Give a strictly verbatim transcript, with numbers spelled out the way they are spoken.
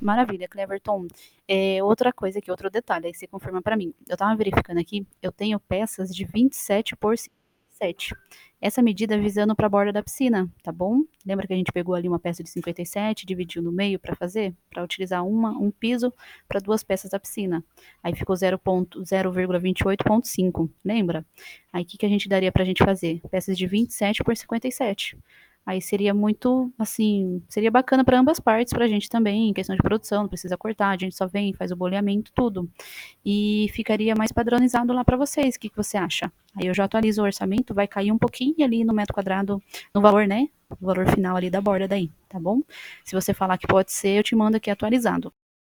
Maravilha, Cleverton. É, outra coisa aqui, outro detalhe, aí você confirma para mim. Eu estava verificando aqui, eu tenho peças de vinte e sete por cinquenta e sete. Essa medida visando para a borda da piscina, tá bom? Lembra que a gente pegou ali uma peça de cinquenta e sete, dividiu no meio para fazer? Para utilizar uma, um piso para duas peças da piscina. Aí ficou zero vírgula vinte e oito ponto cinco, lembra? Aí o que, que a gente daria para a gente fazer? Peças de vinte e sete por cinquenta e sete. Aí seria muito, assim, seria bacana para ambas partes, para a gente também, em questão de produção, não precisa cortar, a gente só vem, faz o boleamento, tudo. E ficaria mais padronizado lá para vocês, o que, que você acha? Aí eu já atualizo o orçamento, vai cair um pouquinho ali no metro quadrado, no valor, né? O valor final ali da borda daí, tá bom? Se você falar que pode ser, eu te mando aqui atualizado.